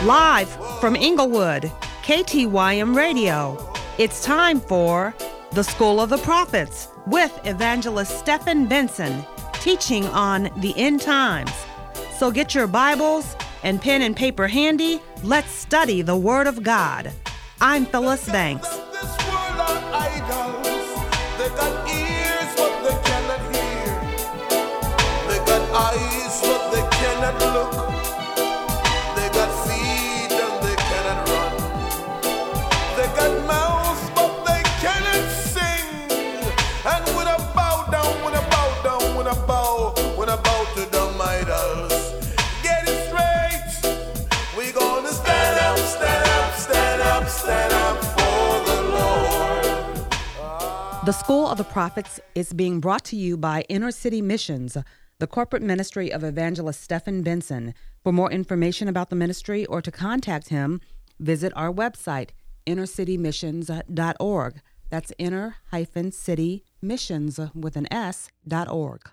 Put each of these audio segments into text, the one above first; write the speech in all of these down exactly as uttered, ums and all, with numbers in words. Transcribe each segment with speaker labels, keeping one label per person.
Speaker 1: Live from Inglewood, K T Y M Radio. It's time for The School of the Prophets with Evangelist Stephen Benson, teaching on the end times. So get your Bibles and pen and paper handy. Let's study the Word of God. I'm Phyllis Banks.
Speaker 2: This world are idols. They got ears, but they cannot hear. They got eyes, but they cannot look. They got feet and they cannot run. They got mouths, but they cannot sing. And when I bow down, when I bow down, when I bow, when I bow to them idols, get it straight. We gonna stand up, stand up, stand up, stand up for the Lord.
Speaker 1: The School of the Prophets is being brought to you by Inner City Missions, the corporate ministry of Evangelist Stephen Benson. For more information about the ministry or to contact him, visit our website, inner city missions dot org. That's inner city missions with an S dot org.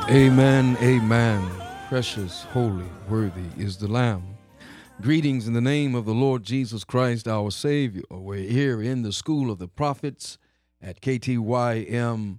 Speaker 3: Amen, amen. Precious, holy, worthy is the Lamb. Greetings in the name of the Lord Jesus Christ, our Savior. We're here in the School of the Prophets at K T Y M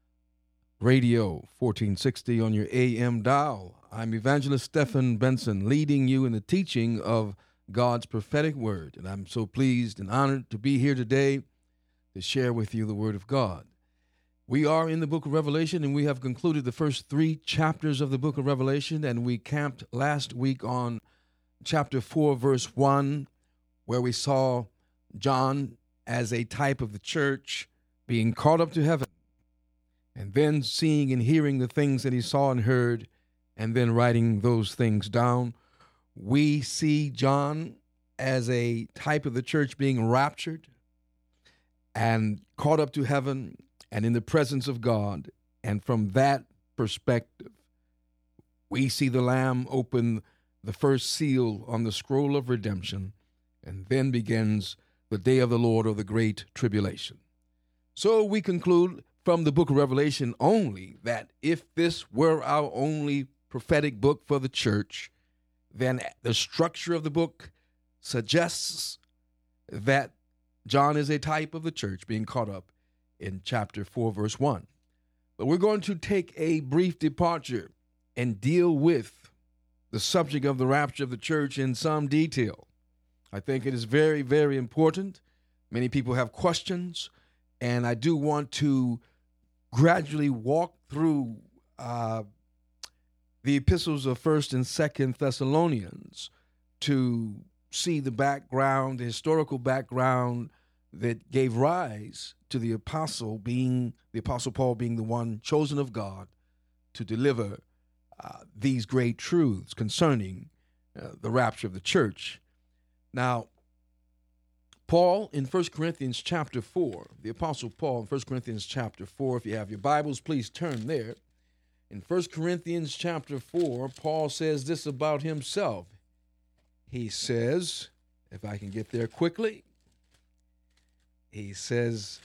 Speaker 3: Radio, fourteen sixty on your A M dial. I'm Evangelist Stephen Benson, leading you in the teaching of God's prophetic word. And I'm so pleased and honored to be here today to share with you the word of God. We are in the book of Revelation, and we have concluded the first three chapters of the book of Revelation, and we camped last week on chapter four, verse one, where we saw John as a type of the church being caught up to heaven, and then seeing and hearing the things that he saw and heard, and then writing those things down. We see John as a type of the church being raptured and caught up to heaven and in the presence of God. And from that perspective, we see the Lamb open the first seal on the scroll of redemption, and then begins the day of the Lord, or the great tribulation. So we conclude from the book of Revelation only that if this were our only prophetic book for the church, then the structure of the book suggests that John is a type of the church being caught up in chapter four, verse one. But we're going to take a brief departure and deal with the subject of the rapture of the church in some detail. I think it is very, very important. Many people have questions, and I do want to gradually walk through uh, the epistles of First and Second Thessalonians to see the background, the historical background that gave rise to the apostle being, the apostle Paul being the one chosen of God to deliver uh, these great truths concerning uh, the rapture of the church. Now, Paul in First Corinthians chapter four, the apostle Paul in First Corinthians chapter four, if you have your Bibles, please turn there. In First Corinthians chapter four, Paul says this about himself. He says, if I can get there quickly, he says,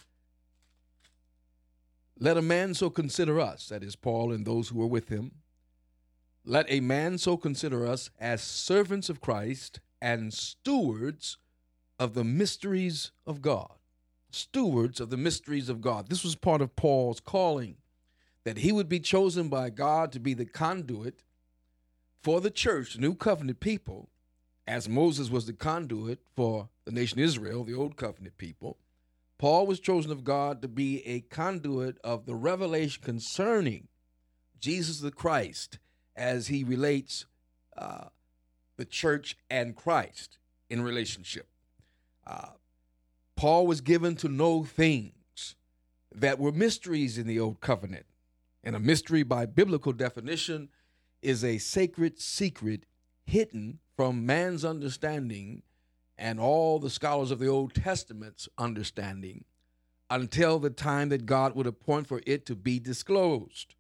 Speaker 3: let a man so consider us, that is Paul and those who are with him, let a man so consider us as servants of Christ and stewards of the mysteries of God. Stewards of the mysteries of God. This was part of Paul's calling, that he would be chosen by God to be the conduit for the church, the new covenant people, as Moses was the conduit for the nation Israel, the old covenant people. Paul was chosen of God to be a conduit of the revelation concerning Jesus the Christ as he relates uh, the church and Christ in relationship. Uh, Paul was given to know things that were mysteries in the old covenant. And a mystery by biblical definition is a sacred secret hidden from man's understanding and all the scholars of the Old Testament's understanding until the time that God would appoint for it to be disclosed.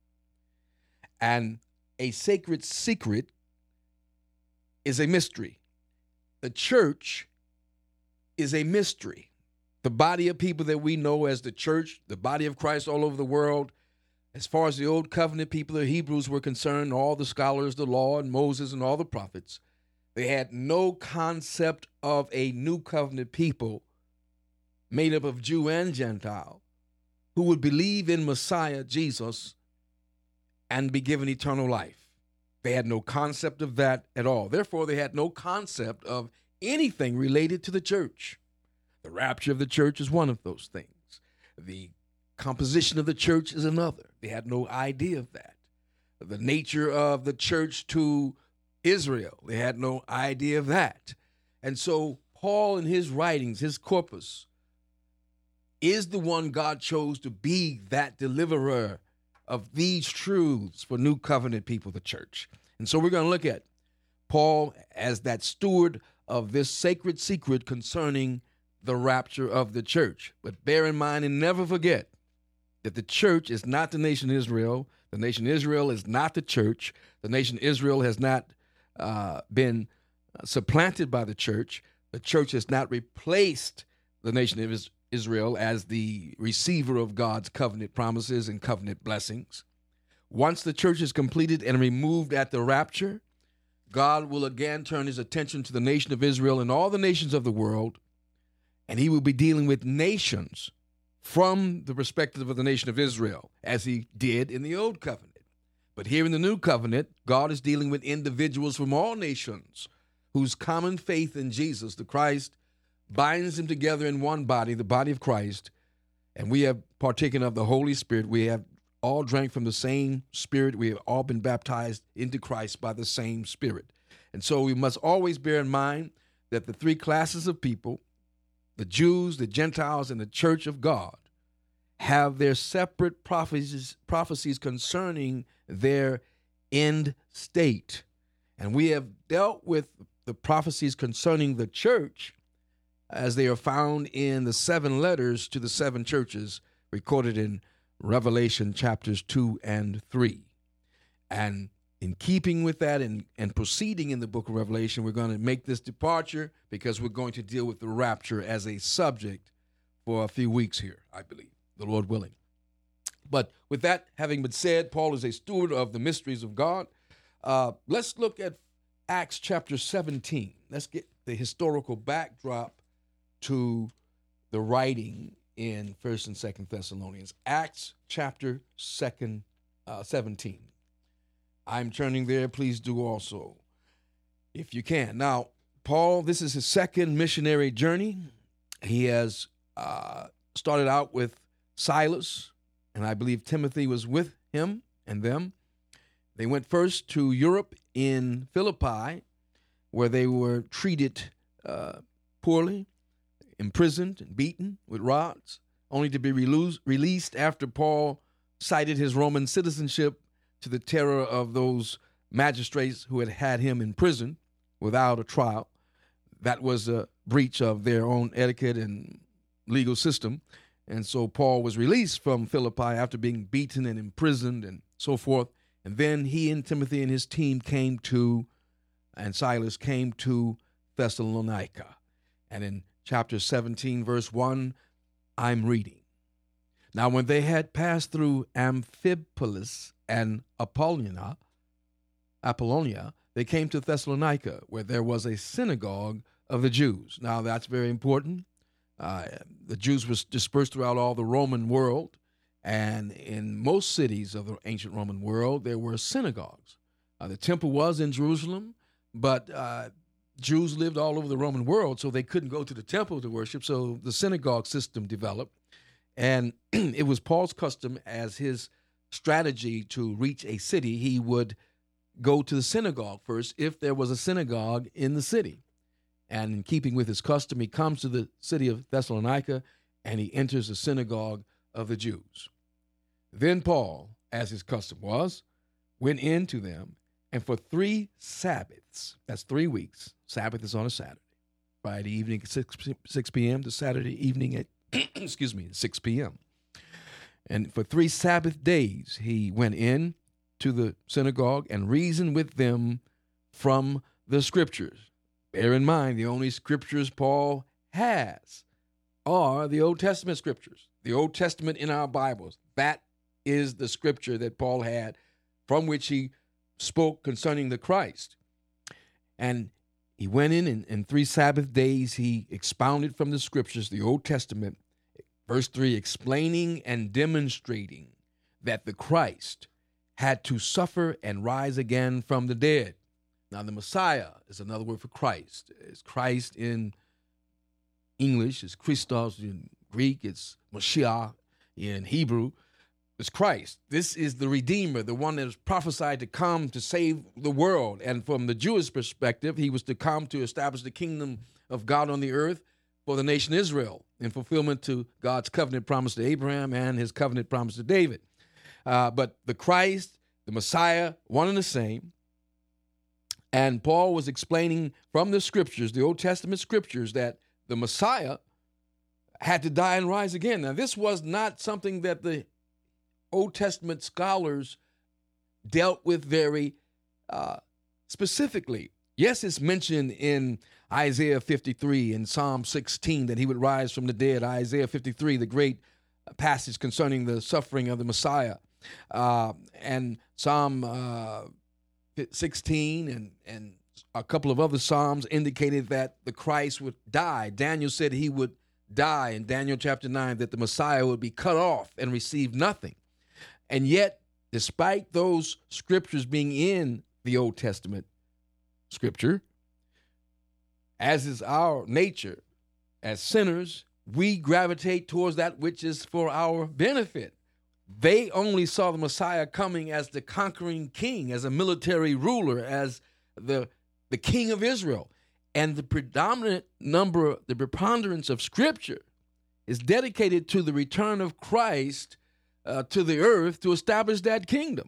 Speaker 3: And a sacred secret is a mystery. The church is a mystery. The body of people that we know as the church, the body of Christ all over the world, as far as the old covenant people, the Hebrews were concerned, all the scholars, the law, and Moses, and all the prophets, they had no concept of a new covenant people made up of Jew and Gentile who would believe in Messiah, Jesus, and be given eternal life. They had no concept of that at all. Therefore, they had no concept of anything related to the church. The rapture of the church is one of those things. The composition of the church is another. They had no idea of that. The nature of the church to Israel, they had no idea of that. And so Paul in his writings, his corpus, is the one God chose to be that deliverer of these truths for new covenant people, the church. And so we're going to look at Paul as that steward of this sacred secret concerning the rapture of the church. But bear in mind and never forget that the church is not the nation Israel. The nation Israel is not the church. The nation Israel has not uh, been supplanted by the church. The church has not replaced the nation of Israel as the receiver of God's covenant promises and covenant blessings. Once the church is completed and removed at the rapture, God will again turn his attention to the nation of Israel and all the nations of the world, and he will be dealing with nations from the perspective of the nation of Israel, as he did in the Old Covenant. But here in the New Covenant, God is dealing with individuals from all nations whose common faith in Jesus, the Christ, binds them together in one body, the body of Christ, and we have partaken of the Holy Spirit. We have all drank from the same Spirit. We have all been baptized into Christ by the same Spirit. And so we must always bear in mind that the three classes of people, the Jews, the Gentiles, and the church of God, have their separate prophecies, prophecies concerning their end state. And we have dealt with the prophecies concerning the church as they are found in the seven letters to the seven churches recorded in Revelation chapters two and three. And in keeping with that and, and proceeding in the book of Revelation, we're going to make this departure because we're going to deal with the rapture as a subject for a few weeks here, I believe, the Lord willing. But with that having been said, Paul is a steward of the mysteries of God. Uh, let's look at Acts chapter seventeen. Let's get the historical backdrop to the writing in First and Second Thessalonians. Acts chapter second, uh, seventeen. I'm turning there. Please do also, if you can. Now, Paul, this is his second missionary journey. He has uh, started out with Silas, and I believe Timothy was with him and them. They went first to Europe in Philippi, where they were treated uh, poorly, imprisoned and beaten with rods, only to be released released after Paul cited his Roman citizenship to the terror of those magistrates who had had him in prison without a trial. That was a breach of their own etiquette and legal system. And so Paul was released from Philippi after being beaten and imprisoned and so forth. And then he and Timothy and his team came to, and Silas came to Thessalonica. And in chapter seventeen, verse one, I'm reading. Now, when they had passed through Amphipolis and Apollonia, Apollonia, they came to Thessalonica, where there was a synagogue of the Jews. Now, that's very important. Uh, the Jews were dispersed throughout all the Roman world, and in most cities of the ancient Roman world, there were synagogues. Uh, the temple was in Jerusalem, but uh, Jews lived all over the Roman world, so they couldn't go to the temple to worship, so the synagogue system developed. And it was Paul's custom, as his strategy to reach a city, he would go to the synagogue first if there was a synagogue in the city. And in keeping with his custom, he comes to the city of Thessalonica, and he enters the synagogue of the Jews. Then Paul, as his custom was, went in to them, and for three Sabbaths, that's three weeks, Sabbath is on a Saturday, Friday evening at six p.m. to Saturday evening at, excuse me, six p.m. And for three Sabbath days, he went in to the synagogue and reasoned with them from the scriptures. Bear in mind, the only scriptures Paul has are the Old Testament scriptures. The Old Testament in our Bibles, that is the scripture that Paul had from which he spoke concerning the Christ. And he went in, and in three Sabbath days, he expounded from the scriptures, the Old Testament, verse three, explaining and demonstrating that the Christ had to suffer and rise again from the dead. Now, the Messiah is another word for Christ. It's Christ in English, it's Christos in Greek, it's Mashiach in Hebrew. It's Christ. This is the Redeemer, the one that was prophesied to come to save the world. And from the Jewish perspective, he was to come to establish the kingdom of God on the earth for the nation Israel in fulfillment to God's covenant promise to Abraham and his covenant promise to David. Uh, but the Christ, the Messiah, one and the same. And Paul was explaining from the scriptures, the Old Testament scriptures, that the Messiah had to die and rise again. Now, this was not something that the Old Testament scholars dealt with very uh, specifically. Yes, it's mentioned in Isaiah fifty-three and Psalm sixteen that he would rise from the dead. Isaiah fifty-three, the great passage concerning the suffering of the Messiah. Uh, and Psalm uh, sixteen and, and a couple of other Psalms indicated that the Christ would die. Daniel said he would die in Daniel chapter nine, that the Messiah would be cut off and receive nothing. And yet, despite those scriptures being in the Old Testament scripture, as is our nature as sinners, we gravitate towards that which is for our benefit. They only saw the Messiah coming as the conquering king, as a military ruler, as the, the king of Israel. And the predominant number, the preponderance of Scripture is dedicated to the return of Christ uh, to the earth to establish that kingdom.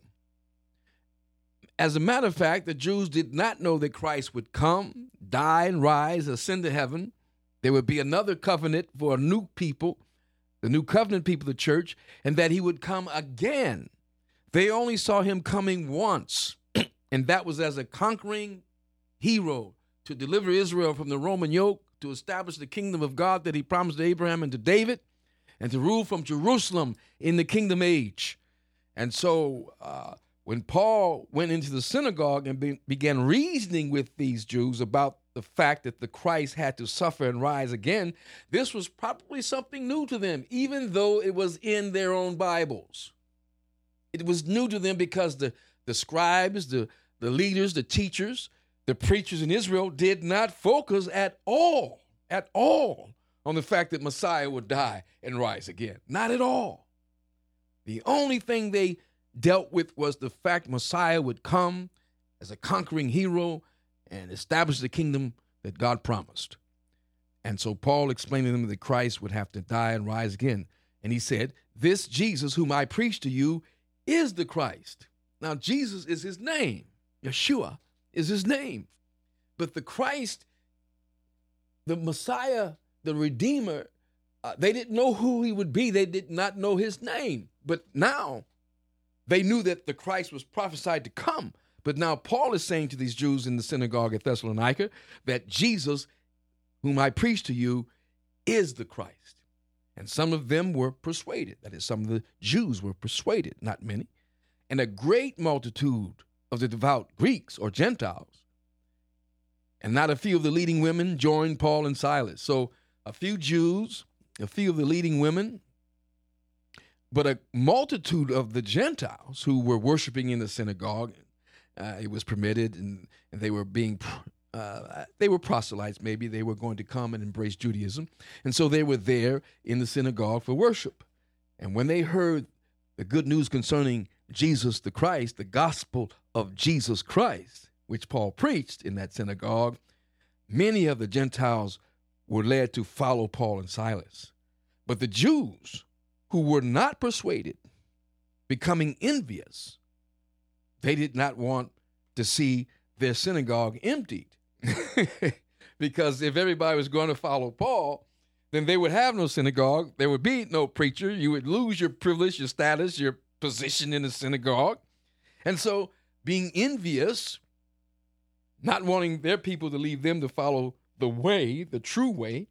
Speaker 3: As a matter of fact, the Jews did not know that Christ would come, die and rise, ascend to heaven. There would be another covenant for a new people, the new covenant people of the church, and that he would come again. They only saw him coming once, and that was as a conquering hero to deliver Israel from the Roman yoke, to establish the kingdom of God that he promised to Abraham and to David, and to rule from Jerusalem in the kingdom age. And so uh, when Paul went into the synagogue and be- began reasoning with these Jews about the fact that the Christ had to suffer and rise again, this was probably something new to them, even though it was in their own Bibles. It was new to them because the, the scribes, the, the leaders, the teachers, the preachers in Israel did not focus at all, at all, on the fact that Messiah would die and rise again. Not at all. The only thing they dealt with was the fact Messiah would come as a conquering hero and establish the kingdom that God promised. And so Paul explained to them that Christ would have to die and rise again. And he said, this Jesus whom I preach to you is the Christ. Now, Jesus is his name. Yeshua is his name. But the Christ, the Messiah, the Redeemer, uh, they didn't know who he would be. They did not know his name. But now they knew that the Christ was prophesied to come. But now Paul is saying to these Jews in the synagogue at Thessalonica that Jesus, whom I preach to you, is the Christ. And some of them were persuaded. That is, some of the Jews were persuaded, not many. And a great multitude of the devout Greeks or Gentiles, and not a few of the leading women joined Paul and Silas. So a few Jews, a few of the leading women, but a multitude of the Gentiles who were worshiping in the synagogue. Uh, it was permitted, and, and they were being, uh, they were proselytes, maybe. They were going to come and embrace Judaism. And so they were there in the synagogue for worship. And when they heard the good news concerning Jesus the Christ, the gospel of Jesus Christ, which Paul preached in that synagogue, many of the Gentiles were led to follow Paul and Silas. But the Jews who were not persuaded, becoming envious, they did not want to see their synagogue emptied. Because if everybody was going to follow Paul, then they would have no synagogue. There would be no preacher. You would lose your privilege, your status, your position in the synagogue. And so being envious, not wanting their people to leave them to follow the way, the true way,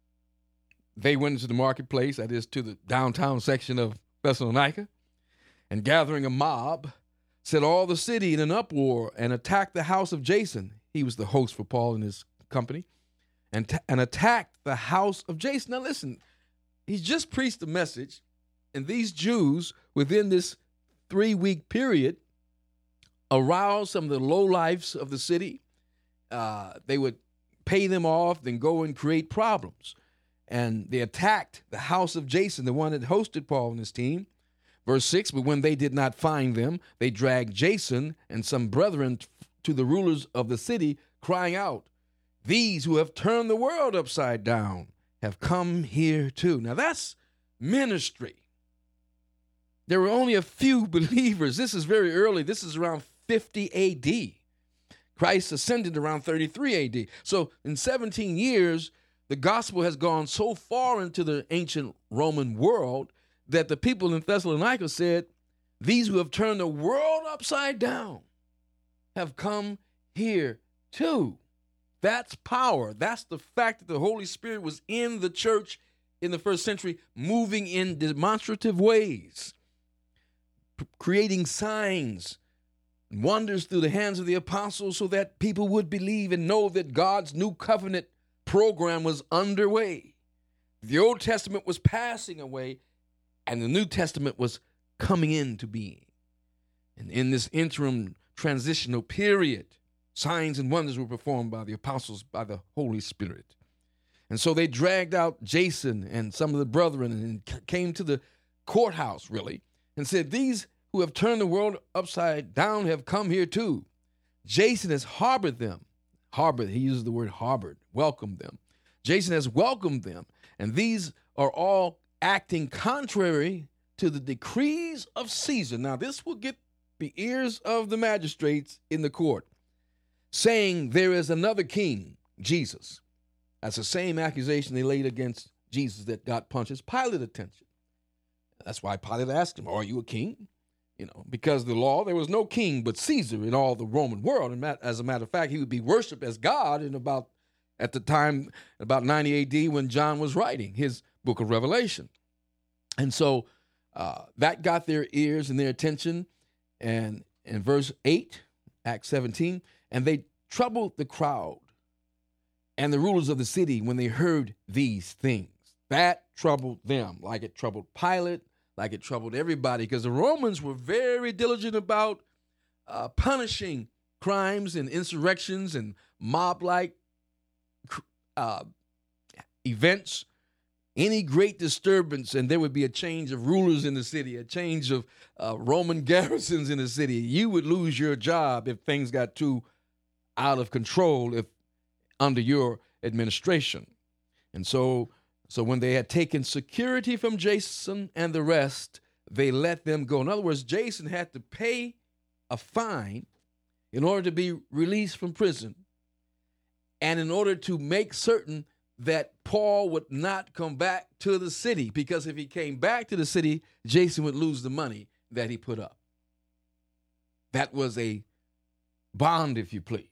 Speaker 3: they went into the marketplace, that is to the downtown section of Thessalonica, and gathering a mob, set all the city in an uproar and attacked the house of Jason. He was the host for Paul and his company, and, t- and attacked the house of Jason. Now listen, he's just preached the message, and these Jews, within this three-week period, aroused some of the lowlifes of the city. Uh, they would pay them off, then go and create problems. And they attacked the house of Jason, the one that hosted Paul and his team. Verse six, but when they did not find them, they dragged Jason and some brethren to the rulers of the city, crying out, these who have turned the world upside down have come here too. Now that's ministry. There were only a few believers. This is very early. This is around fifty A D. Christ ascended around thirty-three A D. So in seventeen years, the gospel has gone so far into the ancient Roman world that the people in Thessalonica said, these who have turned the world upside down have come here too. That's power. That's the fact that the Holy Spirit was in the church in the first century, moving in demonstrative ways. p- creating signs and wonders through the hands of the apostles so that people would believe and know that God's new covenant program was underway. The Old Testament was passing away and the New Testament was coming into being. And in this interim transitional period, signs and wonders were performed by the apostles by the Holy Spirit. And so they dragged out Jason and some of the brethren and came to the courthouse, really, and said, these who have turned the world upside down have come here too. Jason has harbored them. Harbored, he uses the word harbored, welcomed them. Jason has welcomed them, and these are all acting contrary to the decrees of Caesar. Now, this will get the ears of the magistrates in the court, saying there is another king, Jesus. That's the same accusation they laid against Jesus that got Pontius Pilate attention. That's why Pilate asked him, are you a king? You know, because the law, there was no king but Caesar in all the Roman world. And as a matter of fact, he would be worshipped as God in about, at the time, about ninety A D when John was writing his book of Revelation. And so uh, that got their ears and their attention. And in verse eight, Acts seventeen, and they troubled the crowd and the rulers of the city when they heard these things. That troubled them, like it troubled Pilate, like it troubled everybody, because the Romans were very diligent about uh, punishing crimes and insurrections and mob-like uh, events. Any great disturbance, and there would be a change of rulers in the city, a change of uh, Roman garrisons in the city. You would lose your job if things got too out of control if under your administration. And so, so when they had taken security from Jason and the rest, they let them go. In other words, Jason had to pay a fine in order to be released from prison, and in order to make certain that Paul would not come back to the city, because if he came back to the city, Jason would lose the money that he put up. That was a bond, if you please.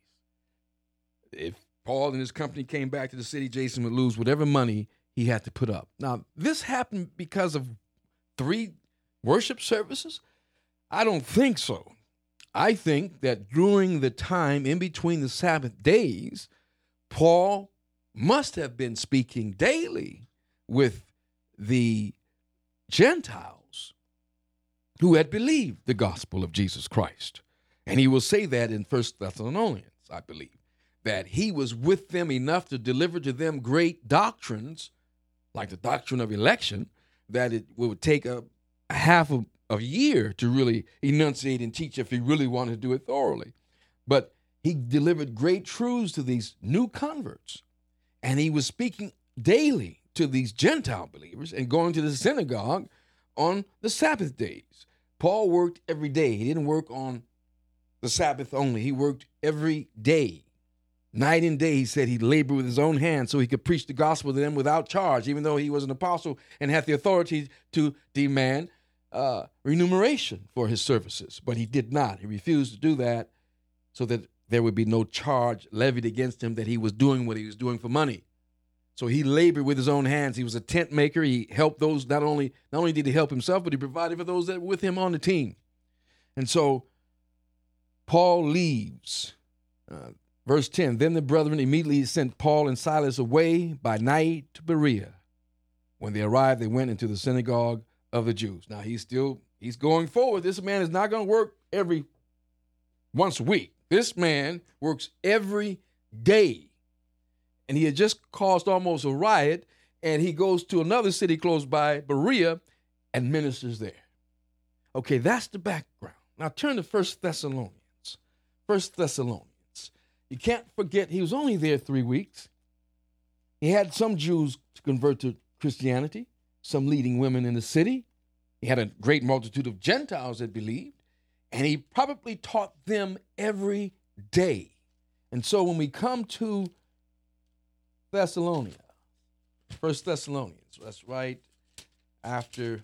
Speaker 3: If Paul and his company came back to the city, Jason would lose whatever money he had to put up. Now, this happened because of three worship services? I don't think so. I think that during the time in between the Sabbath days, Paul must have been speaking daily with the Gentiles who had believed the gospel of Jesus Christ. And he will say that in First Thessalonians, I believe, that he was with them enough to deliver to them great doctrines, like the doctrine of election, that it would take a, a half of a year to really enunciate and teach if he really wanted to do it thoroughly. But he delivered great truths to these new converts. And he was speaking daily to these Gentile believers and going to the synagogue on the Sabbath days. Paul worked every day. He didn't work on the Sabbath only. He worked every day. Night and day, he said, he labored with his own hands so he could preach the gospel to them without charge, even though he was an apostle and had the authority to demand uh, remuneration for his services. But he did not. He refused to do that so that there would be no charge levied against him that he was doing what he was doing for money. So he labored with his own hands. He was a tent maker. He helped those, not only not only did he help himself, but he provided for those that were with him on the team. And so Paul leaves. Uh, verse ten, then the brethren immediately sent Paul and Silas away by night to Berea. When they arrived, they went into the synagogue of the Jews. Now he's still, he's going forward. This man is not going to work every once a week. This man works every day. And he had just caused almost a riot, and he goes to another city close by, Berea, and ministers there. Okay, that's the background. Now turn to First Thessalonians. First Thessalonians. You can't forget he was only there three weeks. He had some Jews to convert to Christianity, some leading women in the city. He had a great multitude of Gentiles that believed. And he probably taught them every day. And so when we come to Thessalonica, First Thessalonians, that's right after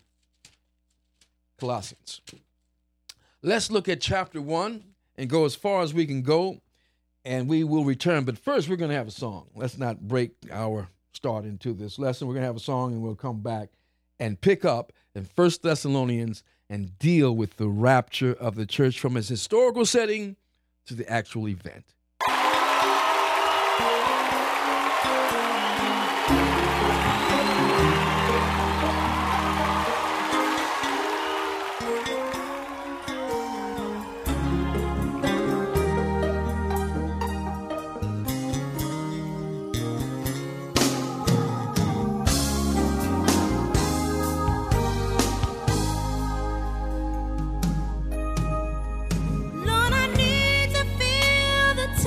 Speaker 3: Colossians. Let's look at chapter one and go as far as we can go, and we will return. But first, we're going to have a song. Let's not break our start into this lesson. We're going to have a song, and we'll come back and pick up in First Thessalonians and deal with the rapture of the church from its historical setting to the actual event.
Speaker 4: Lord, I need to feel the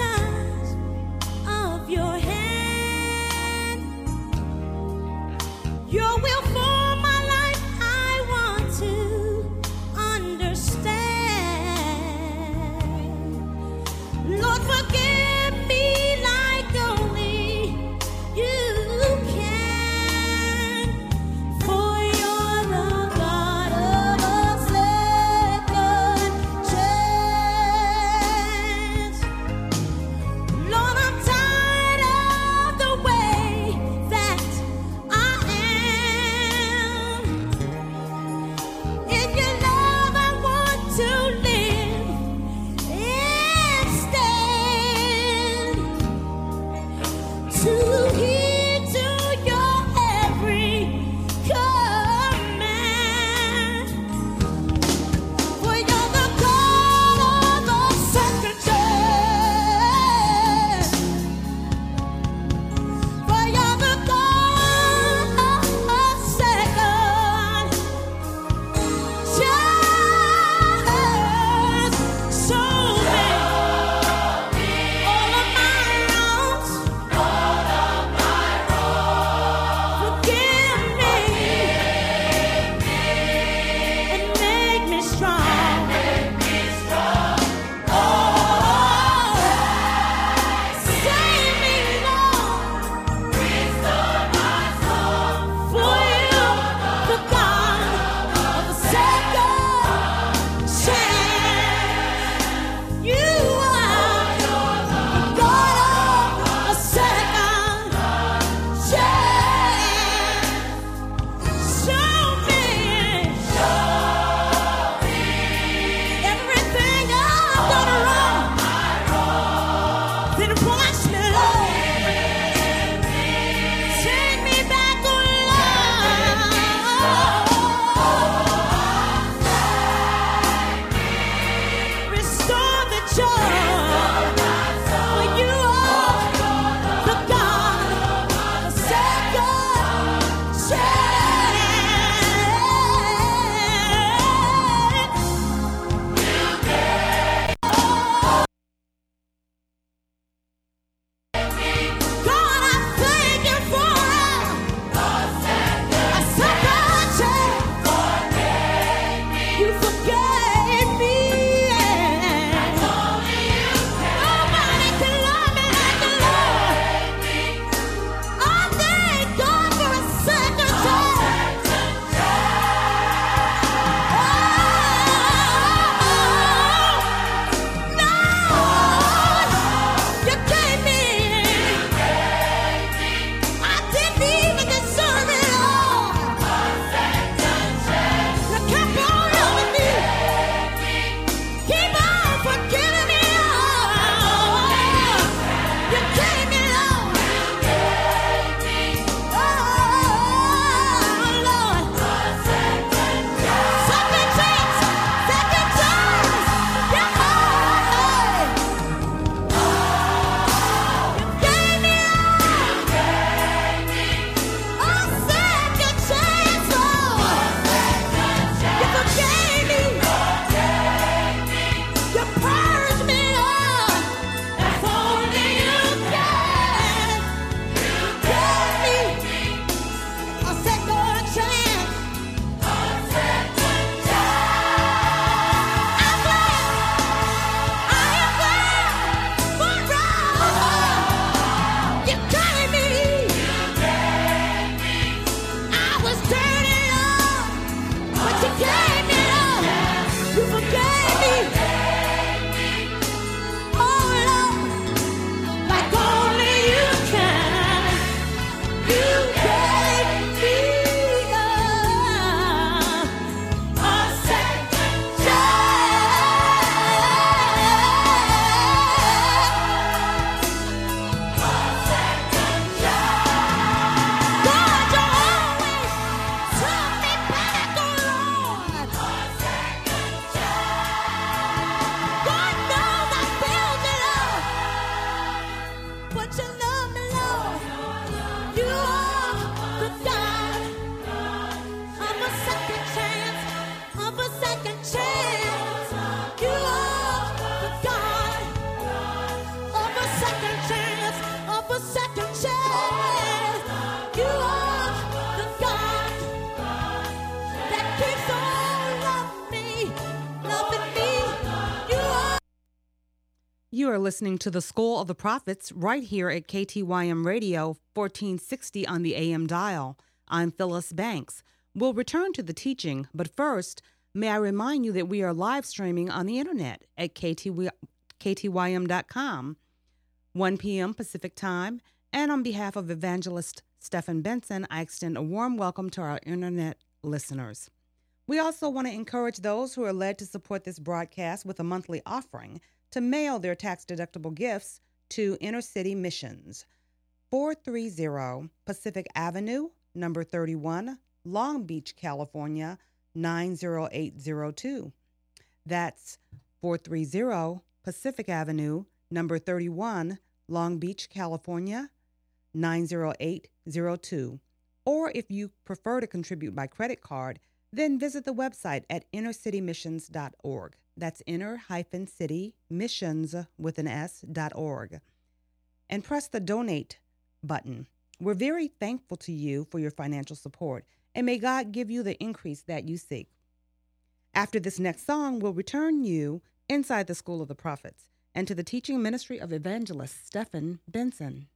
Speaker 1: You are listening to the School of the Prophets right here at K T Y M Radio, fourteen sixty on the A M dial. I'm Phyllis Banks. We'll return to the teaching, but first, may I remind you that we are live streaming on the internet at K T Y M dot com, one p.m. Pacific Time, and on behalf of Evangelist Stephen Benson, I extend a warm welcome to our internet listeners. We also want to encourage those who are led to support this broadcast with a monthly offering to mail their tax-deductible gifts to Inner City Missions, four thirty Pacific Avenue, number thirty-one, Long Beach, California, nine zero eight zero two. That's four thirty Pacific Avenue, number thirty-one, Long Beach, California, nine zero eight zero two. Or if you prefer to contribute by credit card, then visit the website at inner city missions dot org. That's inner-city missions with an S dot org. And press the donate button. We're very thankful to you for your financial support, and may God give you the increase that you seek. After this next song, we'll return you inside the School of the Prophets and to the teaching ministry of Evangelist Stephen Benson.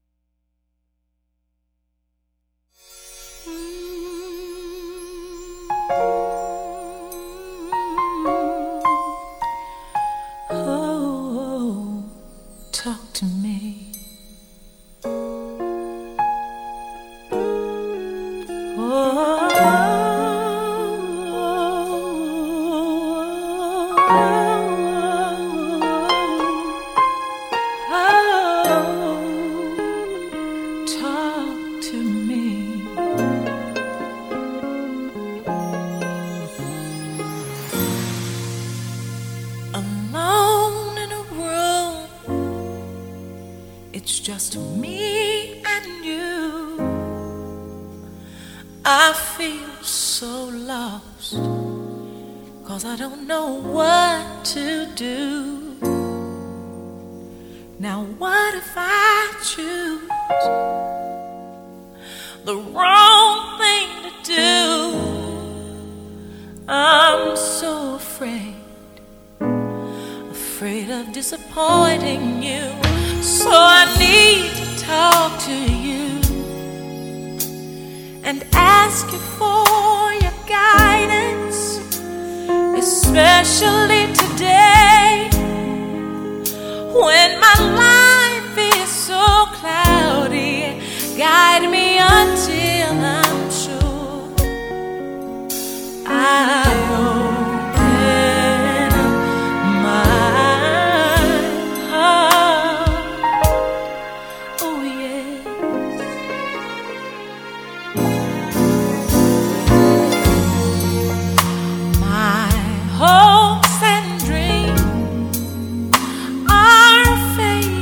Speaker 4: Oh, talk to me. Just me and you. I feel so lost, 'cause I don't know what to do. Now what if I choose the wrong thing to do? I'm so afraid, afraid of disappointing you. So I need to talk to you and ask you for your guidance, especially today when my life is so cloudy. Guide me until I'm sure I open up my heart. Oh yes, my hopes and dreams are fading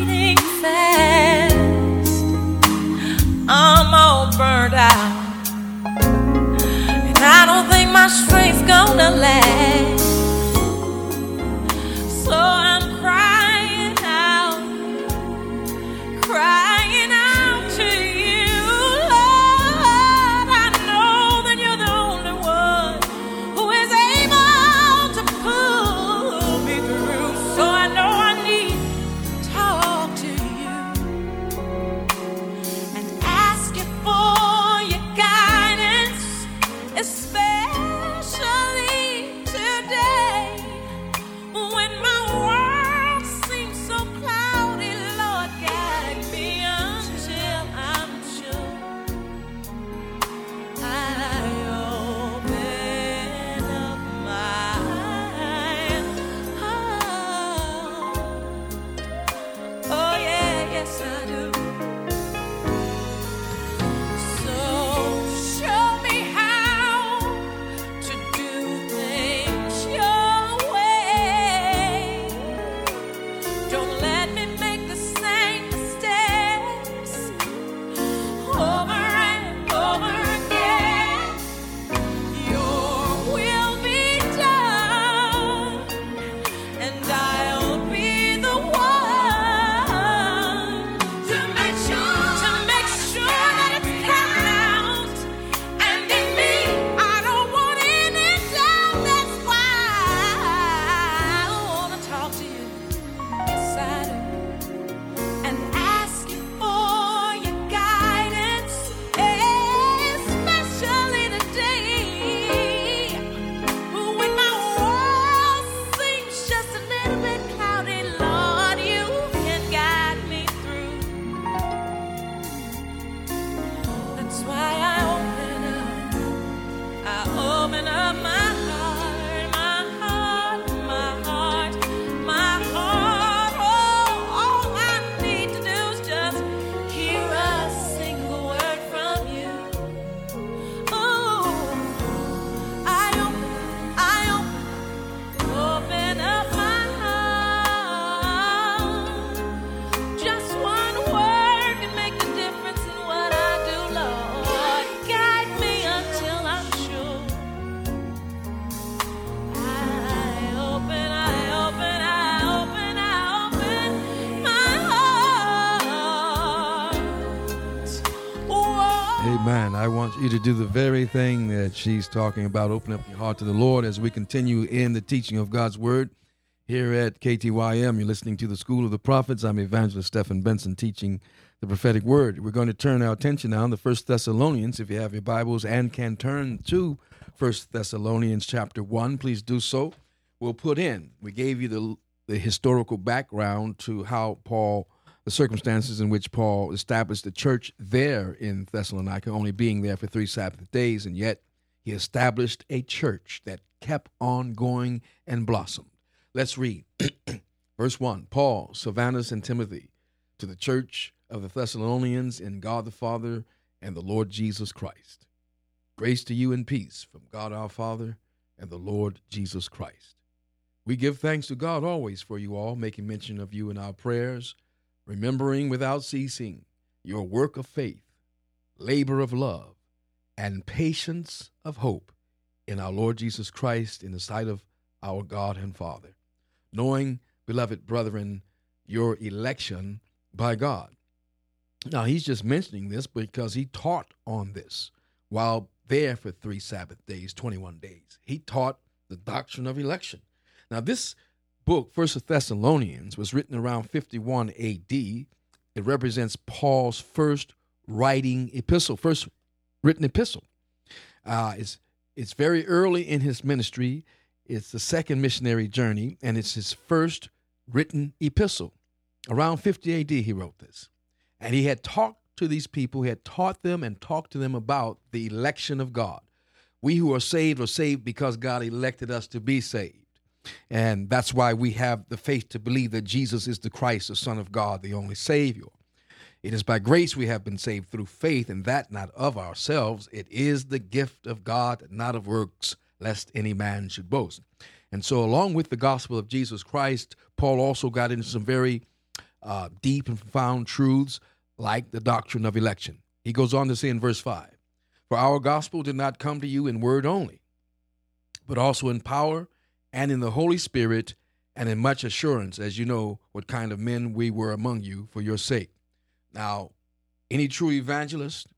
Speaker 3: you to do the very thing that she's talking about. Open up your heart to the Lord as we continue in the teaching of God's Word here at K T Y M. You're listening to the School of the Prophets. I'm Evangelist Stephen Benson teaching the prophetic word. We're going to turn our attention now to First Thessalonians. If you have your Bibles and can turn to First Thessalonians chapter one, please do so. We'll put in, we gave you the, the historical background to how Paul, the circumstances in which Paul established the church there in Thessalonica, only being there for three Sabbath days, and yet he established a church that kept on going and blossomed. Let's read. Verse one, Paul, Silvanus, and Timothy, to the church of the Thessalonians in God the Father and the Lord Jesus Christ. Grace to you and peace from God our Father and the Lord Jesus Christ. We give thanks to God always for you all, making mention of you in our prayers, remembering without ceasing your work of faith, labor of love, and patience of hope in our Lord Jesus Christ in the sight of our God and Father, knowing, beloved brethren, your election by God. Now, he's just mentioning this because he taught on this while there for three Sabbath days, twenty-one days. He taught the doctrine of election. Now, this book, First Thessalonians, was written around fifty-one A D. It represents Paul's first writing epistle, first written epistle. Uh, it's, it's very early in his ministry. It's the second missionary journey, and it's his first written epistle. Around fifty A D, he wrote this. And he had talked to these people, he had taught them and talked to them about the election of God. We who are saved are saved because God elected us to be saved. And that's why we have the faith to believe that Jesus is the Christ, the Son of God, the only Savior. It is by grace we have been saved through faith, and that not of ourselves. It is the gift of God, not of works, lest any man should boast. And so along with the gospel of Jesus Christ, Paul also got into some very uh, deep and profound truths like the doctrine of election. He goes on to say in verse five, for our gospel did not come to you in word only, but also in power and in the Holy Spirit and in much assurance, as you know what kind of men we were among you for your sake. Now, any true evangelist,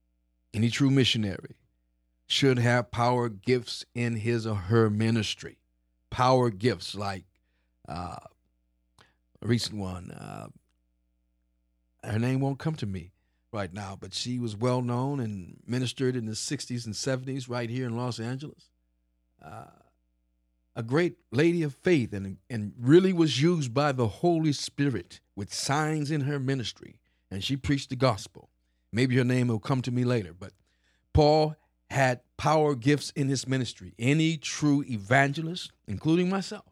Speaker 3: any true missionary should have power gifts in his or her ministry. Power gifts like uh, a recent one. Uh, her name won't come to me right now, but she was well known and ministered in the sixties and seventies right here in Los Angeles. Uh, a great lady of faith and, and really was used by the Holy Spirit with signs in her ministry, and she preached the gospel. Maybe her name will come to me later, but Paul had power gifts in his ministry. Any true evangelist, including myself,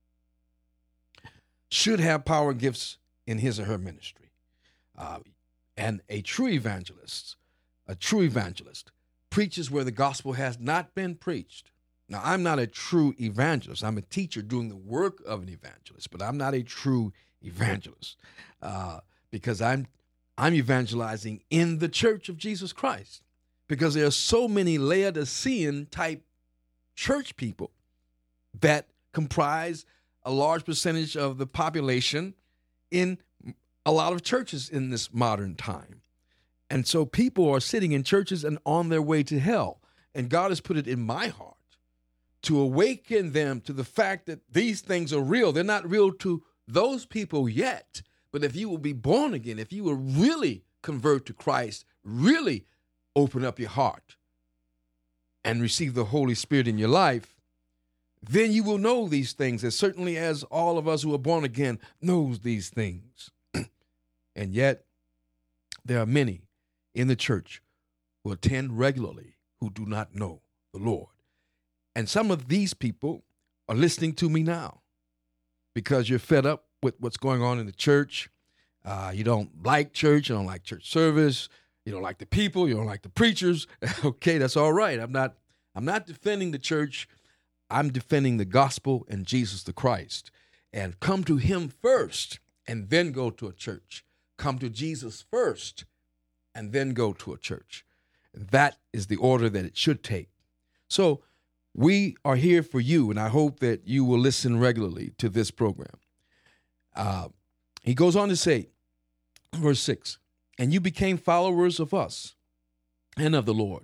Speaker 3: should have power gifts in his or her ministry. Uh, and a true evangelist, a true evangelist, preaches where the gospel has not been preached. Now, I'm not a true evangelist. I'm a teacher doing the work of an evangelist, but I'm not a true evangelist uh, because I'm I'm evangelizing in the church of Jesus Christ, because there are so many Laodicean type church people that comprise a large percentage of the population in a lot of churches in this modern time. And so people are sitting in churches and on their way to hell. And God has put it in my heart to awaken them to the fact that these things are real. They're not real to those people yet. But if you will be born again, if you will really convert to Christ, really open up your heart and receive the Holy Spirit in your life, then you will know these things, as certainly as all of us who are born again knows these things. And yet, there are many in the church who attend regularly who do not know the Lord. And some of these people are listening to me now because you're fed up with what's going on in the church. Uh, you don't like church. You don't like church service. You don't like the people. You don't like the preachers. Okay, that's all right. I'm not, I'm not defending the church. I'm defending the gospel and Jesus the Christ. And come to him first and then go to a church. Come to Jesus first and then go to a church. That is the order that it should take. So we are here for you, and I hope that you will listen regularly to this program. Uh, he goes on to say, verse six, and you became followers of us and of the Lord,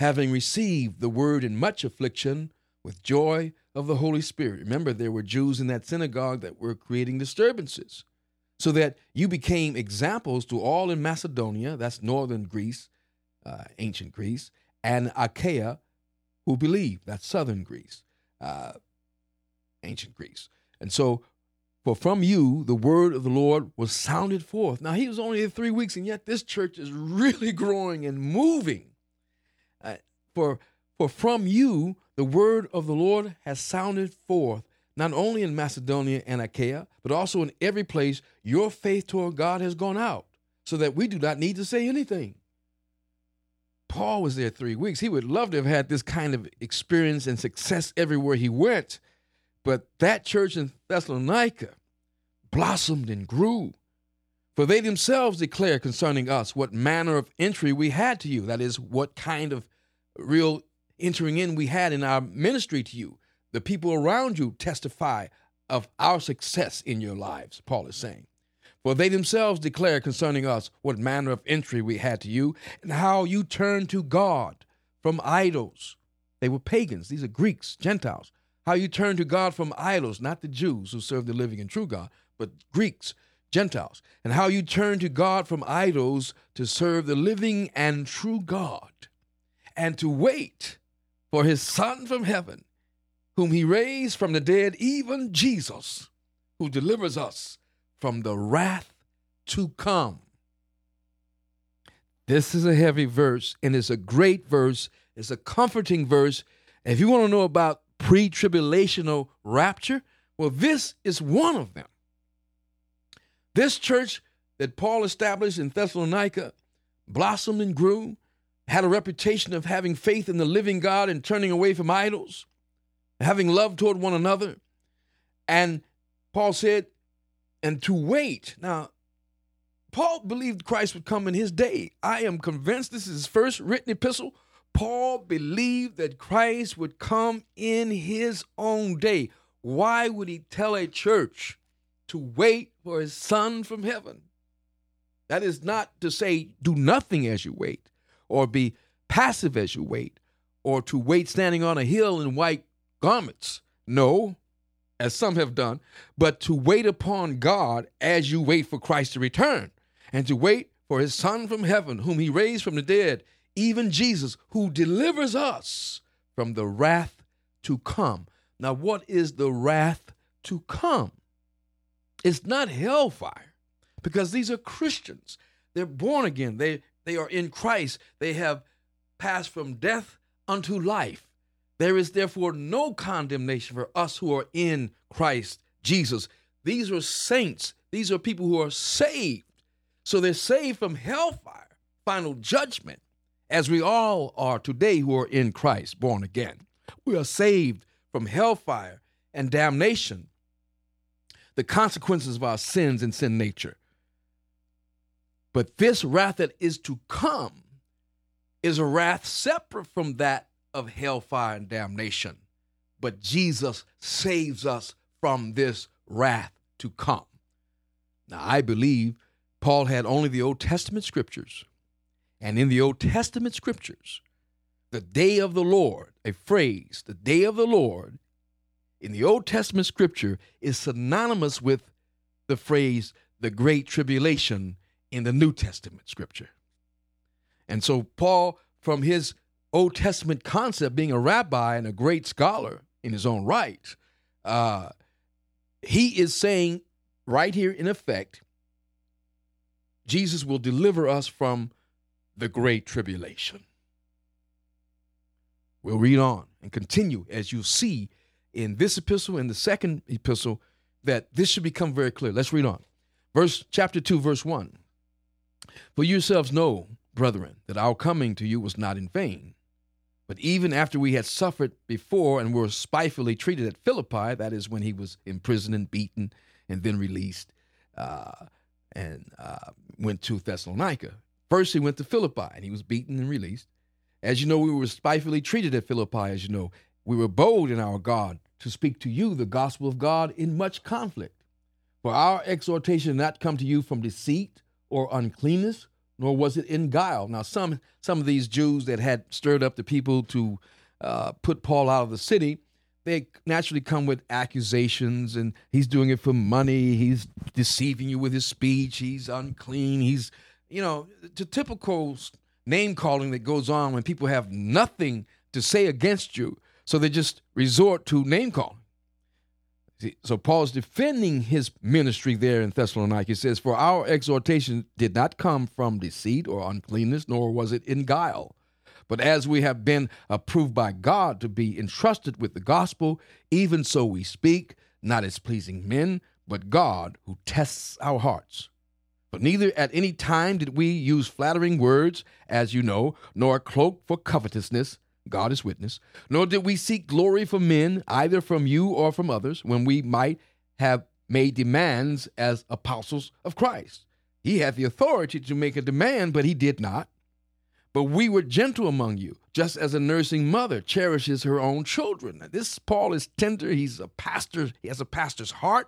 Speaker 3: having received the word in much affliction with joy of the Holy Spirit. Remember, there were Jews in that synagogue that were creating disturbances, so that you became examples to all in Macedonia, that's northern Greece, uh, ancient Greece, and Achaia, who believed, that's southern Greece, uh, ancient Greece. And so, for from you the word of the Lord was sounded forth. Now, he was only here three weeks, and yet this church is really growing and moving. Uh, for, for from you the word of the Lord has sounded forth, not only in Macedonia and Achaia, but also in every place your faith toward God has gone out, so that we do not need to say anything. Paul was there three weeks. He would love to have had this kind of experience and success everywhere he went. But that church in Thessalonica blossomed and grew. For they themselves declare concerning us what manner of entry we had to you. That is, what kind of real entering in we had in our ministry to you. The people around you testify of our success in your lives, Paul is saying. For they themselves declare concerning us what manner of entry we had to you, and how you turned to God from idols. They were pagans. These are Greeks, Gentiles. How you turned to God from idols, not the Jews who serve the living and true God, but Greeks, Gentiles. And how you turned to God from idols to serve the living and true God, and to wait for his Son from heaven, whom he raised from the dead, even Jesus, who delivers us from the wrath to come. This is a heavy verse, and it's a great verse. It's a comforting verse. And if you want to know about pre-tribulational rapture, well, this is one of them. This church that Paul established in Thessalonica blossomed and grew, had a reputation of having faith in the living God and turning away from idols, having love toward one another. And Paul said, and to wait. Now, Paul believed Christ would come in his day. I am convinced this is his first written epistle. Paul believed that Christ would come in his own day. Why would he tell a church to wait for his Son from heaven? That is not to say do nothing as you wait, or be passive as you wait, or to wait standing on a hill in white garments. No, as some have done, but to wait upon God as you wait for Christ to return, and to wait for his Son from heaven, whom he raised from the dead, even Jesus, who delivers us from the wrath to come. Now, what is the wrath to come? It's not hellfire, because these are Christians. They're born again. They, they are in Christ. They have passed from death unto life. There is therefore no condemnation for us who are in Christ Jesus. These are saints. These are people who are saved. So they're saved from hellfire, final judgment, as we all are today who are in Christ, born again. We are saved from hellfire and damnation, the consequences of our sins and sin nature. But this wrath that is to come is a wrath separate from that of hellfire and damnation. But Jesus saves us from this wrath to come. Now, I believe Paul had only the Old Testament scriptures. And in the Old Testament scriptures, the day of the Lord, a phrase, the day of the Lord, in the Old Testament scripture is synonymous with the phrase, the Great Tribulation, in the New Testament scripture. And so Paul, from his Old Testament concept, being a rabbi and a great scholar in his own right, uh, he is saying right here, in effect, Jesus will deliver us from the Great Tribulation. We'll read on and continue, as you see in this epistle and the second epistle, that this should become very clear. Let's read on. Verse chapter two, verse one. For yourselves know, brethren, that our coming to you was not in vain. But even after we had suffered before and were spitefully treated at Philippi, that is when he was imprisoned and beaten and then released, uh, and uh, went to Thessalonica. First he went to Philippi and he was beaten and released. As you know, we were spitefully treated at Philippi, as you know. We were bold in our God to speak to you the gospel of God in much conflict. For our exhortation did not come to you from deceit or uncleanness, nor was it in guile. Now, some some of these Jews that had stirred up the people to uh, put Paul out of the city, they naturally come with accusations, and he's doing it for money. He's deceiving you with his speech. He's unclean. He's, you know, the typical name calling that goes on when people have nothing to say against you. So they just resort to name calling. So Paul's defending his ministry there in Thessalonica. He says, for our exhortation did not come from deceit or uncleanness, nor was it in guile. But as we have been approved by God to be entrusted with the gospel, even so we speak, not as pleasing men, but God who tests our hearts. For neither at any time did we use flattering words, as you know, nor a cloak for covetousness, God is witness, nor did we seek glory from men, either from you or from others, when we might have made demands as apostles of Christ. He had the authority to make a demand, but he did not. But we were gentle among you, just as a nursing mother cherishes her own children. Now, this Paul is tender. He's a pastor. He has a pastor's heart.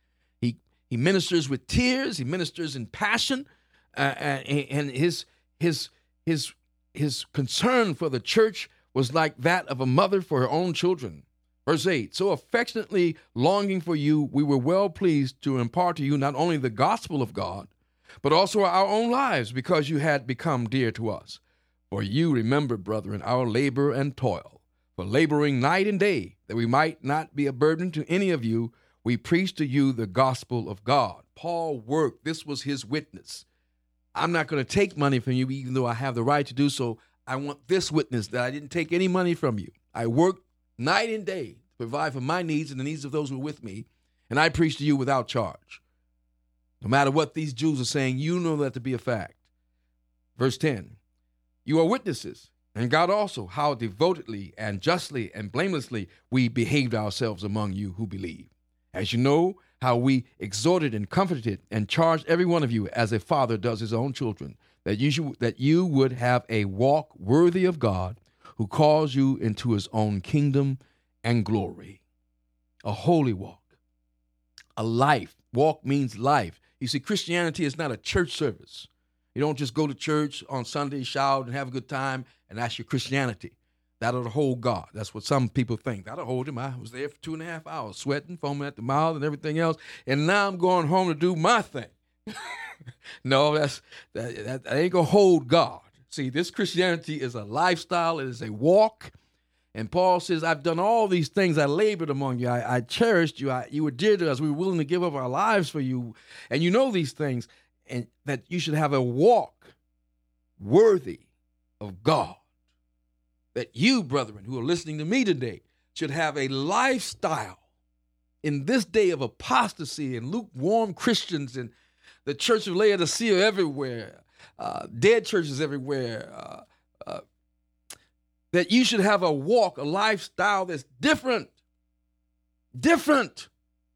Speaker 3: He he ministers with tears. He ministers in passion, uh, and, and his his his his concern for the church was like that of a mother for her own children. Verse eight, so affectionately longing for you, we were well pleased to impart to you not only the gospel of God, but also our own lives, because you had become dear to us. For you remember, brethren, our labor and toil, for laboring night and day, that we might not be a burden to any of you, we preach to you the gospel of God. Paul worked. This was his witness. I'm not going to take money from you, even though I have the right to do so. I want this witness that I didn't take any money from you. I worked night and day to provide for my needs and the needs of those who are with me, and I preach to you without charge. No matter what these Jews are saying, you know that to be a fact. Verse ten, you are witnesses, and God also, how devotedly and justly and blamelessly we behaved ourselves among you who believe. As you know, how we exhorted and comforted and charged every one of you as a father does his own children, that you should, that you would have a walk worthy of God, who calls you into his own kingdom and glory. A holy walk, a life. Walk means life. You see, Christianity is not a church service. You don't just go to church on Sunday, shout, and have a good time, and that's your Christianity. That'll hold God. That's what some people think. That'll hold him. I was there for two and a half hours, sweating, foaming at the mouth, and everything else, and now I'm going home to do my thing. No, that's that, that, that ain't going to hold God. See, this Christianity is a lifestyle. It is a walk. And Paul says, I've done all these things. I labored among you. I, I cherished you. I, you were dear to us. We were willing to give up our lives for you. And you know these things. And that you should have a walk worthy of God. That you, brethren, who are listening to me today, should have a lifestyle in this day of apostasy and lukewarm Christians and the church of Laodicea everywhere, uh, dead churches everywhere, uh, uh, that you should have a walk, a lifestyle that's different. Different.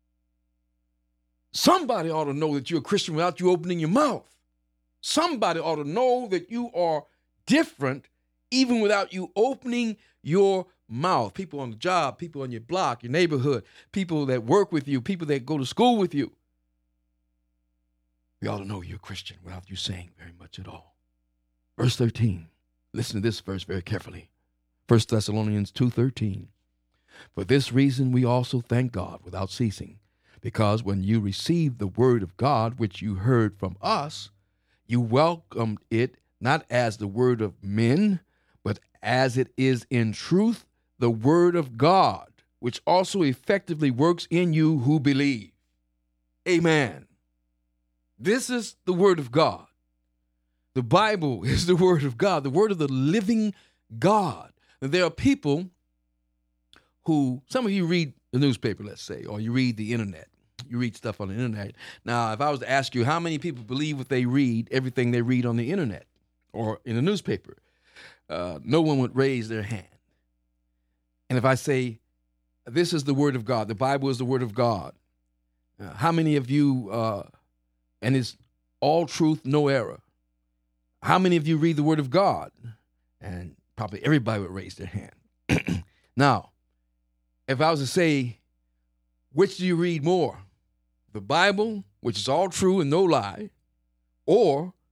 Speaker 3: Somebody ought to know that you're a Christian without you opening your mouth. Somebody ought to know that you are different even without you opening your mouth. People on the job, people on your block, your neighborhood, people that work with you, people that go to school with you. We ought to know you're a Christian without you saying very much at all. Verse thirteen. Listen to this verse very carefully. First Thessalonians two thirteen. For this reason we also thank God without ceasing, because when you received the word of God, which you heard from us, you welcomed it not as the word of men, but as it is in truth the word of God, which also effectively works in you who believe. Amen. This is the word of God. The Bible is the word of God, the word of the living God. And there are people who, some of you read the newspaper, let's say, or you read the internet. You read stuff on the internet. Now, if I was to ask you how many people believe what they read, everything they read on the internet or in the newspaper, uh, no one would raise their hand. And if I say, this is the word of God, the Bible is the word of God, uh, how many of you, uh, and it's all truth, no error, how many of you read the word of God? And probably everybody would raise their hand. Now, if I was to say, which do you read more? The Bible, which is all true and no lie, or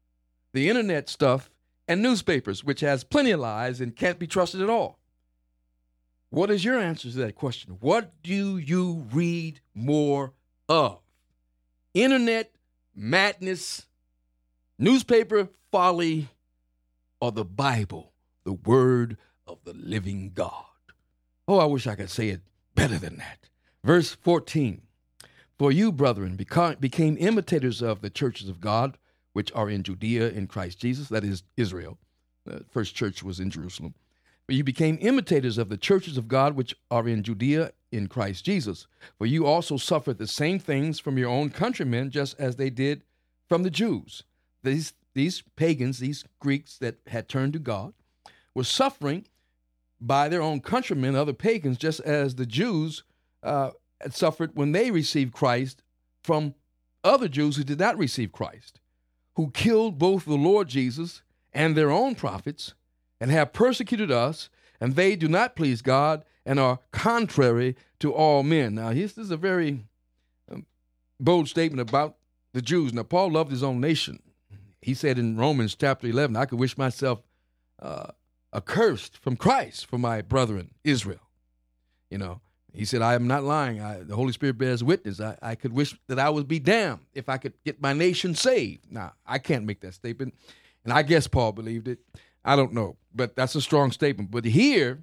Speaker 3: the internet stuff, and newspapers, which has plenty of lies and can't be trusted at all. What is your answer to that question? What do you read more of? Internet madness, newspaper folly, or the Bible, the word of the living God? Oh, I wish I could say it better than that. Verse fourteen, for you, brethren, beca- became imitators of the churches of God, which are in Judea in Christ Jesus, that is Israel. The first church was in Jerusalem. But you became imitators of the churches of God, which are in Judea in Christ Jesus. For you also suffered the same things from your own countrymen, just as they did from the Jews. These, these pagans, these Greeks that had turned to God, were suffering by their own countrymen, other pagans, just as the Jews uh, had suffered when they received Christ from other Jews who did not receive Christ, who killed both the Lord Jesus and their own prophets, and have persecuted us, and they do not please God and are contrary to all men. Now, this is a very um, bold statement about the Jews. Now, Paul loved his own nation. He said in Romans chapter eleven, I could wish myself uh, accursed from Christ for my brethren, Israel. You know, he said, I am not lying. I, the Holy Spirit bears witness. I, I could wish that I would be damned if I could get my nation saved. Now, I can't make that statement, and I guess Paul believed it. I don't know, but that's a strong statement. But here,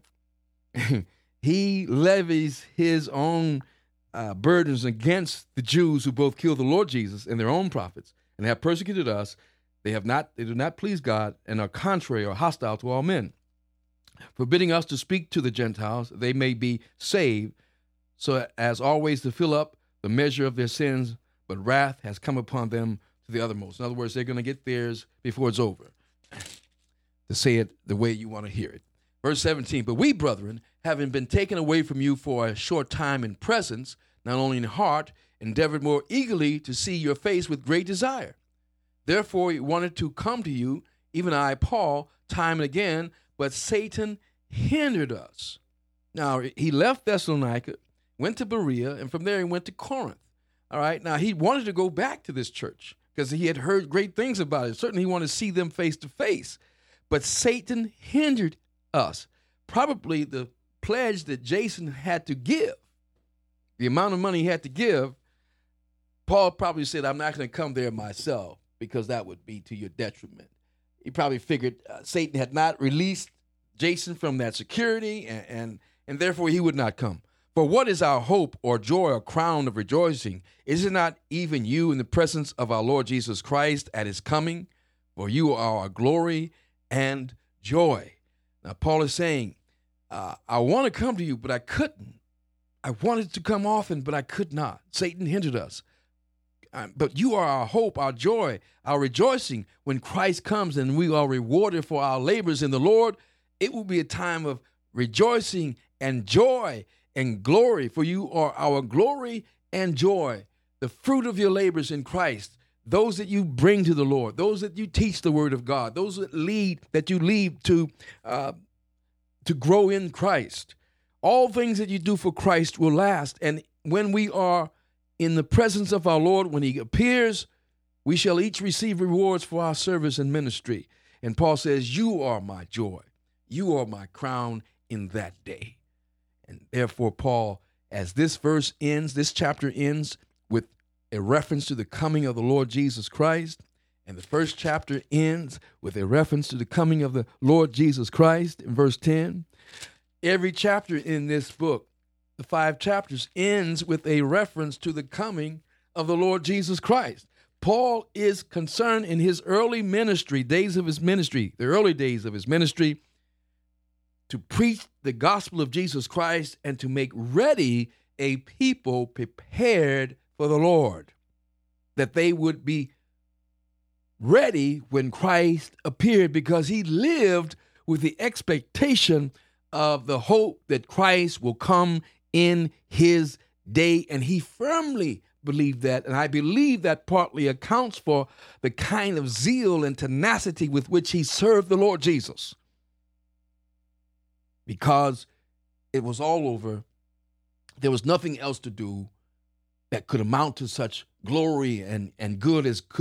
Speaker 3: he levies his own uh, burdens against the Jews who both killed the Lord Jesus and their own prophets and have persecuted us. They have not, they do not please God and are contrary or hostile to all men, forbidding us to speak to the Gentiles, they may be saved, so as always to fill up the measure of their sins, but wrath has come upon them to the uttermost. In other words, they're going to get theirs before it's over, to say it the way you want to hear it. Verse seventeen, but we, brethren, having been taken away from you for a short time in presence, not only in heart, endeavored more eagerly to see your face with great desire. Therefore, we wanted to come to you, even I, Paul, time and again, but Satan hindered us. Now, he left Thessalonica, went to Berea, and from there he went to Corinth. All right, now he wanted to go back to this church because he had heard great things about it. Certainly he wanted to see them face to face. But Satan hindered us. Probably the pledge that Jason had to give, the amount of money he had to give, Paul probably said, I'm not going to come there myself because that would be to your detriment. He probably figured uh, Satan had not released Jason from that security, and, and, and therefore he would not come. For what is our hope or joy or crown of rejoicing? Is it not even you in the presence of our Lord Jesus Christ at his coming? For you are our glory and joy. Now, Paul is saying, uh, I want to come to you, but I couldn't. I wanted to come often, but I could not. Satan hindered us. Uh, but you are our hope, our joy, our rejoicing. When Christ comes and we are rewarded for our labors in the Lord, it will be a time of rejoicing and joy and glory. For you are our glory and joy, the fruit of your labors in Christ. Those that you bring to the Lord, those that you teach the word of God, those that lead, that you lead to, uh, to grow in Christ. All things that you do for Christ will last. And when we are in the presence of our Lord, when he appears, we shall each receive rewards for our service and ministry. And Paul says, you are my joy. You are my crown in that day. And therefore, Paul, as this verse ends, this chapter ends with a reference to the coming of the Lord Jesus Christ, and the first chapter ends with a reference to the coming of the Lord Jesus Christ in verse ten. Every chapter in this book, the five chapters, ends with a reference to the coming of the Lord Jesus Christ. Paul is concerned in his early ministry, days of his ministry, the early days of his ministry, to preach the gospel of Jesus Christ and to make ready a people prepared for the Lord, that they would be ready when Christ appeared, because he lived with the expectation of the hope that Christ will come in his day, and he firmly believed that, and I believe that partly accounts for the kind of zeal and tenacity with which he served the Lord Jesus, because it was all over. There was nothing else to do that could amount to such glory and, and good as could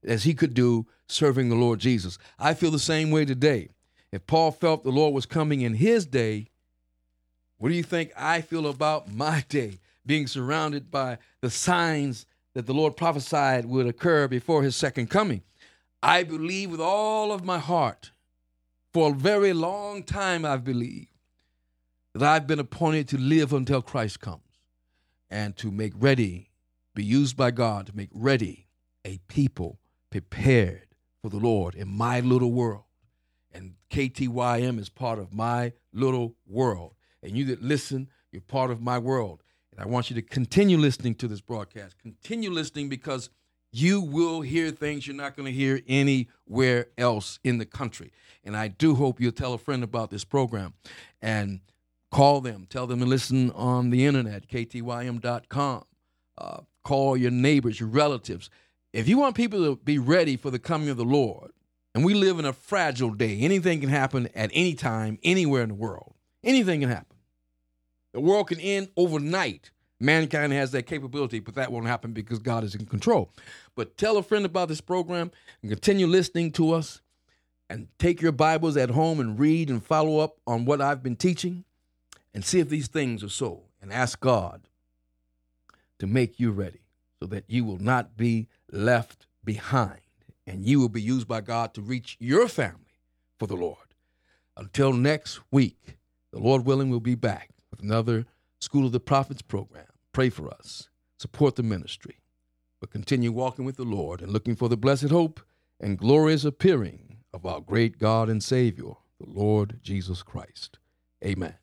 Speaker 3: as he could do serving the Lord Jesus. I feel the same way today. If Paul felt the Lord was coming in his day, what do you think I feel about my day, being surrounded by the signs that the Lord prophesied would occur before his second coming? I believe with all of my heart, for a very long time I've believed, that I've been appointed to live until Christ comes and to make ready, be used by God to make ready a people prepared for the Lord in my little world. And K T Y M is part of my little world. And you that listen, you're part of my world. And I want you to continue listening to this broadcast. Continue listening, because you will hear things you're not going to hear anywhere else in the country. And I do hope you'll tell a friend about this program and call them. Tell them to listen on the internet, K T Y M dot com. Uh, call your neighbors, your relatives. If you want people to be ready for the coming of the Lord, and we live in a fragile day, anything can happen at any time, anywhere in the world. Anything can happen. The world can end overnight. Mankind has that capability, but that won't happen because God is in control. But tell a friend about this program and continue listening to us, and take your Bibles at home and read and follow up on what I've been teaching and see if these things are so, and ask God to make you ready so that you will not be left behind, and you will be used by God to reach your family for the Lord. Until next week, the Lord willing, we'll be back with another School of the Prophets program. Pray for us. Support the ministry. But continue walking with the Lord and looking for the blessed hope and glorious appearing of our great God and Savior, the Lord Jesus Christ. Amen.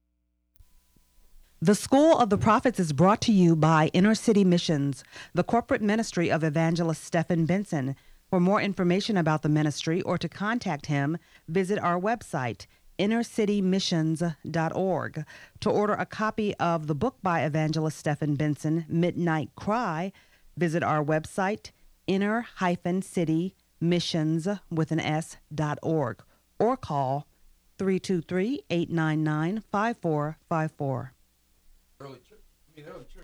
Speaker 1: The School of the Prophets is brought to you by Inner City Missions, the corporate ministry of Evangelist Stephen Benson. For more information about the ministry or to contact him, visit our website, inner city missions dot org. To order a copy of the book by Evangelist Stephen Benson, Midnight Cry, visit our website, inner city missions with an S dot org, or call three two three, eight nine nine, five four five four.
Speaker 3: Early church. I mean, early church.